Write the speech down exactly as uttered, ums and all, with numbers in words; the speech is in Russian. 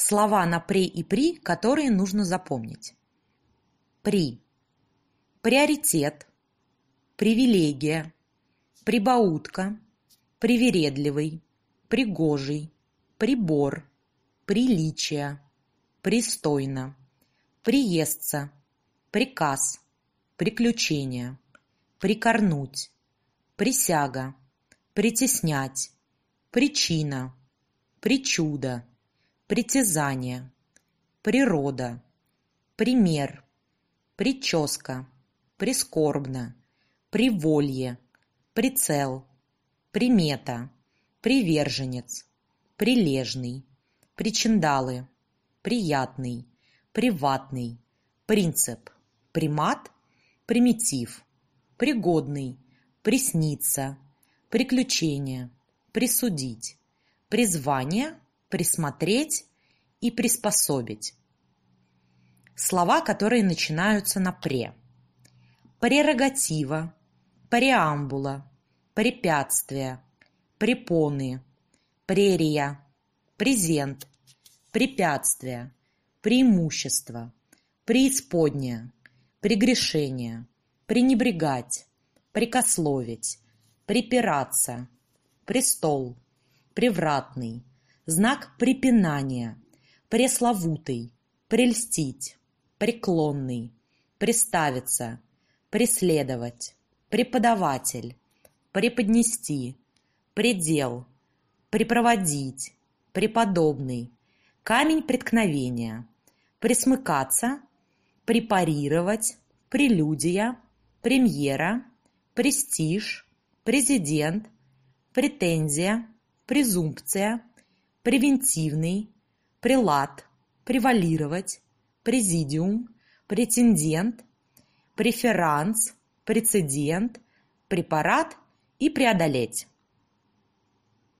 Слова на «пре» и «при», которые нужно запомнить. При. Приоритет, привилегия, прибаутка, привередливый, пригожий, прибор, приличие, пристойно, приестся, приказ, приключение, прикорнуть, присяга, притеснять, причина, причуда, притязание, природа, пример, прическа, прискорбно, приволье, прицел, примета, приверженец, прилежный, причиндалы, приятный, приватный, принцип, примат, примитив, пригодный, присниться, приключение, присудить, призвание, присмотреть и приспособить. Слова, которые начинаются на «пре». Прерогатива, преамбула, препятствие, препоны, прерия, презент, препятствие, преимущество, преисподняя, прегрешение, пренебрегать, прекословить, припираться, престол, превратный, знак препинания, пресловутый, прельстить, преклонный, приставиться, преследовать, преподаватель, преподнести, предел, припроводить, преподобный, камень преткновения, присмыкаться, препарировать, прелюдия, премьера, престиж, президент, претензия, презумпция, превентивный, прелат, превалировать, президиум, претендент, преферанс, прецедент, препарат и преодолеть.